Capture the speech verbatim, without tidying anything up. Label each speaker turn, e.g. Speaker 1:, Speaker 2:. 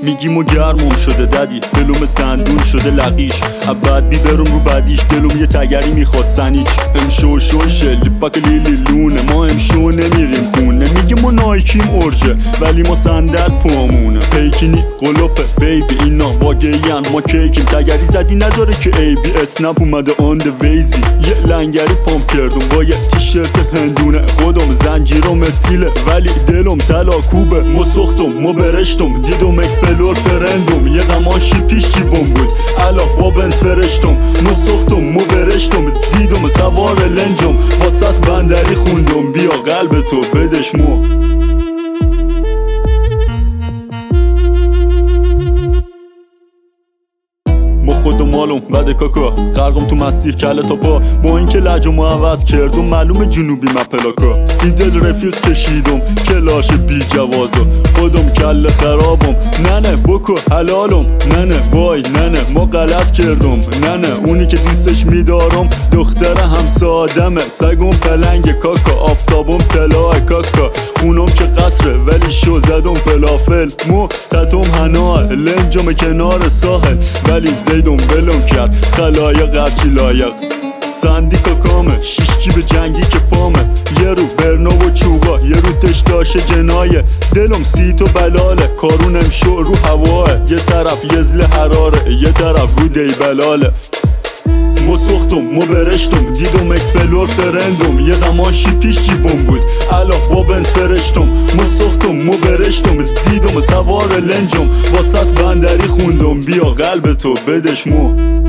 Speaker 1: میگیم و گرمم شده ددی، دلوم استندون شده لقیش، ابد بی برم رو بعدیش، دلوم یه تگری میخواد سنیچ. امشو شو شلی پاک لیلی لونه، ما امشو نمیریم خونه، میگیم و نایکیم ارجه ولی ما صندل پامونه. پیکینی قلوپه بیبی اینا واقعیان ما کیکیم، تگری زدی نداره که ای بی اسنپ اومده آن د ویزی. یه لنگری پامپ کردم با یه تیشرت هندونه، خودم زنجیرم استیله ولی دلم طلا کوبه. ما سختم ما برشتم دیدم اکسپلور فرندم، یه زمان شیپیش جیبم بود الا با بنز فرشتم. ما سختم ما برشتم دیدم سوار لنجم، واسط بندری خوندم بیا قلب تو بدش مو. ما خود و مالم بده کاکا، غرقم تو مستی کله تا پا، با اینکه لهجه‌مو عوض کردم معلومه جنوبی من پلاکا. سی دل رفیق کشیدم کلاش بی جوازو، خودم کله خرابم ننه بکو حلالم ننه وای ننه ما غلط کردم ننه. اونی که دوستش میدارم دختر همسادمه، سگم پلنگ کاکا، آفتابم طلای کاکا، خونم که قصره ولی شو زدم فلافل. مو تتم هناه لنجم کنار ساحل ولی زیدم ولم کرد خلایق هرچی لایق. سندی کاکامه شیش جیب جنگی که پامه، یه رو برنو و چوبا یه رو تشتاش جنایه، دلم سی تو بلاله کارونم شو رو هواه، یه طرف یزل حراره یه طرف رو دی بلاله. ما سختم ما برشتم دیدم اکسپلور فرندم، یه زمان شیپیش جیبم بود الا با بنز فرشتم. ما سختم ما برشتم دیدم سوار لنجم، واسط بندری خوندم بیا قلب تو بدش مو.